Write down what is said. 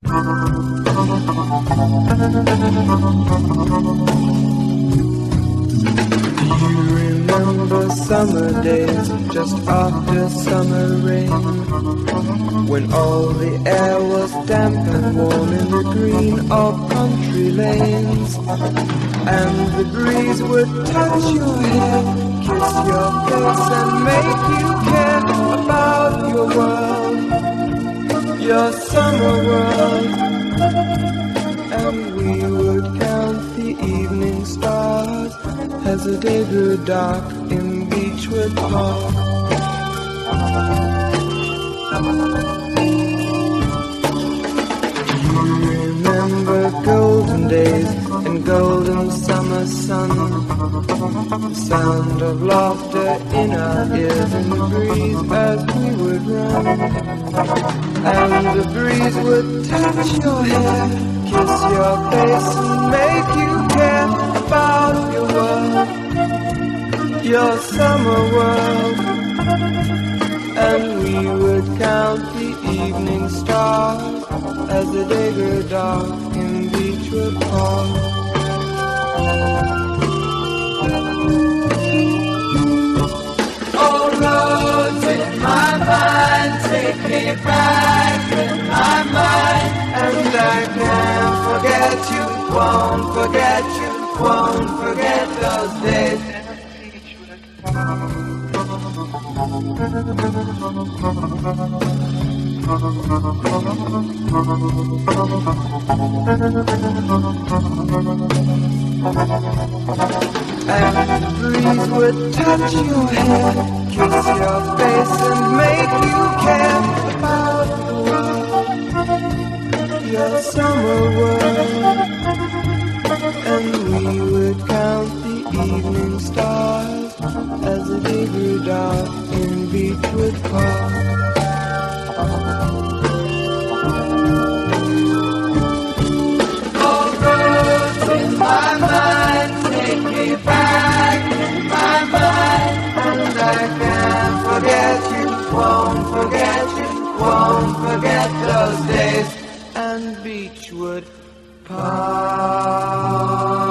Remember summer days just after summer rain, when all the air was damp and warm in the green of country lanes, and the breeze would touch your hair, kiss your face and make you care about your world, your summer world. And we would count the evening stars as the day grew dark in Beechwood Park. You remember golden days and golden summer sun, the sound of laughter in our ears in the breeze as we would run, and the breeze would touch your hair, kiss your face and make you care about your world, your summer world. And we would count the evening stars as the day grew dark in Beechwood Park. Oh, roads in my mind, take me back in my mind, and I can't forget you, won't forget you, won't forget those days. And the breeze would touch your hair, kiss your face and make you care about the world, your summer world. And we would count the evening stars as the day grew dark in Beechwood Park. All roads in my mind take me back in my mind, and I can't forget you, won't forget you, won't forget those days and Beechwood Park.